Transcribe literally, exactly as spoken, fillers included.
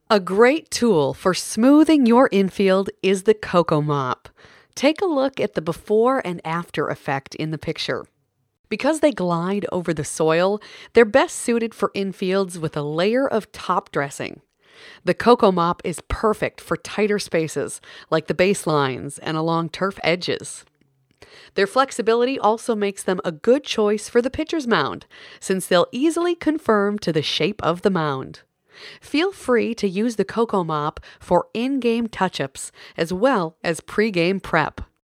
A great tool for smoothing your infield is the Coco Mop. Take a look at the before and after effect in the picture. Because they glide over the soil, they're best suited for infields with a layer of top dressing. The Coco Mop is perfect for tighter spaces, like the baselines and along turf edges. Their flexibility also makes them a good choice for the pitcher's mound, since they'll easily conform to the shape of the mound. Feel free to use the Coco Mop for in-game touch-ups as well as pre-game prep.